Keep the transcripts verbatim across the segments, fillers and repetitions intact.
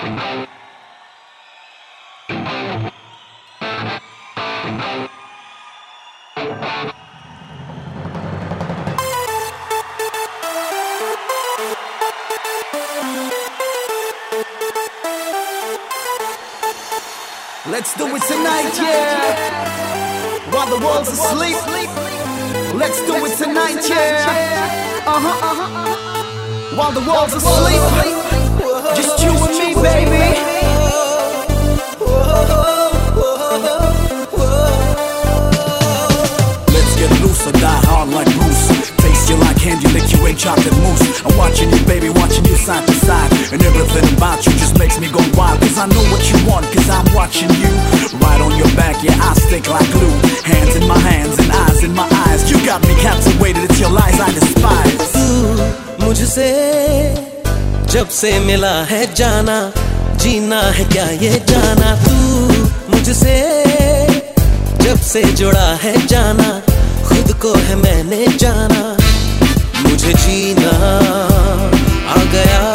Let's do it tonight, yeah. While the world's asleep. Let's do it tonight, yeah. Uh-huh, uh-huh. While the world's asleep. Just you and me, baby. Let's get loose or die hard like Bruce. Taste you like candy, lick you ain't chocolate mousse. I'm watching you, baby, watching you side to side. And everything about you just makes me go wild. Cause I know what you want, cause I'm watching you. Right on your back, yeah, I stick like glue. Hands in my hands and eyes in my eyes. You got me captivated, it's your lies I despise. तू मुझसे जब से मिला है जाना, जीना है क्या ये जाना. तू मुझसे जब से जुड़ा है जाना, खुद को है मैंने जाना. मुझे जीना आ गया,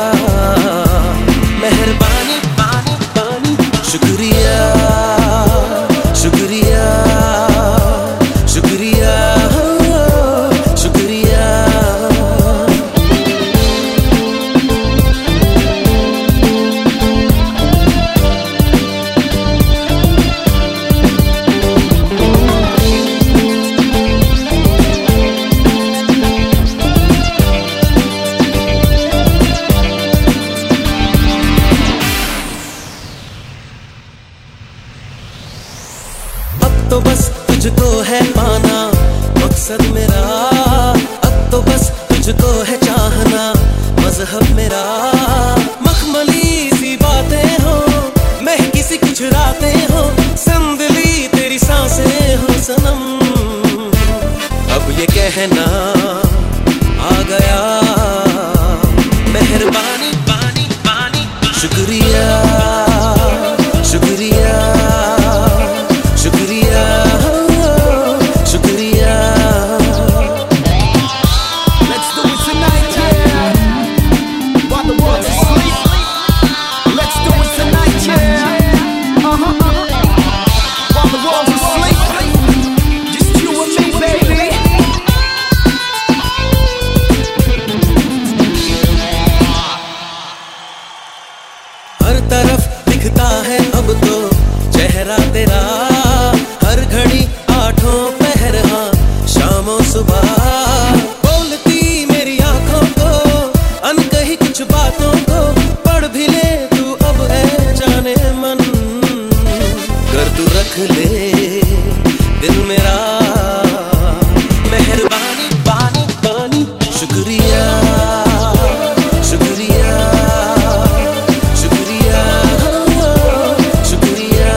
मेहरबानी पानी पानी. शुक्रिया शुक्रिया शुक्रिया शुक्रिया. तो बस तुझको है पाना मकसद मेरा. अब तो बस तुझको है चाहना मजहब मेरा. मखमली सी बातें हो, महकी सी कुछ रातें हो, संदली तेरी सांसें हो सनम. अब ये कहना आ गया, मेहरबानी पानी पानी. शुक्रिया शुक्रिया शुक्रिया शुक्रिया. Let's do it tonight, yeah. While the world's asleep. Let's do it tonight, yeah. Uh-huh, uh-huh. While the world's asleep. Just you and me, baby. हर तरफ दिखता है अब तो चेहरा तेरा. हर घड़ी आठों पहर, हाँ शामों सुबह. बोलती मेरी आंखों को अनकही कुछ बातों को. पढ़ भी ले तू अब है जाने मन. कर तू रख ले दिल मेरा. मेहरबानी पानी पानी. शुक्रिया शुक्रिया शुक्रिया शुक्रिया.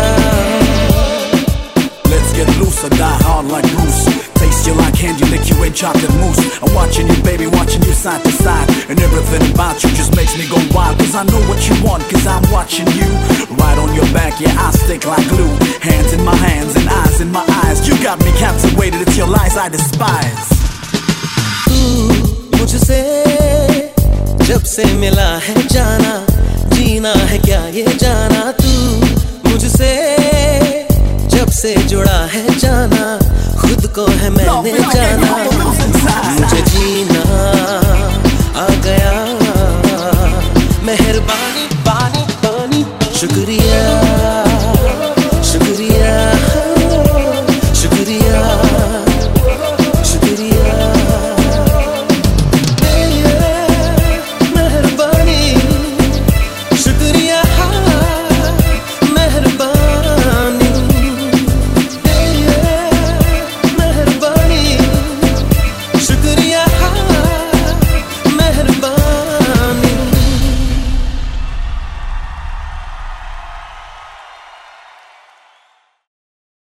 Let's get loose or die hard like Bruce. Taste you like candy, lick you ain't chocolate mousse. I'm watching you, baby, watching you side to side. And everything about you just makes me go wild. Cause I know what you want, cause I'm watching you. Right on your back, yeah, I stick like glue. Hands in my hands and eyes in my eyes. You got me captivated, it's your lies I despise. तू मुझसे जब से मिला है जाना, जीना है क्या ये जाना. तू मुझसे जब से जुड़ा है जाना, खुद को है मैंने जाना.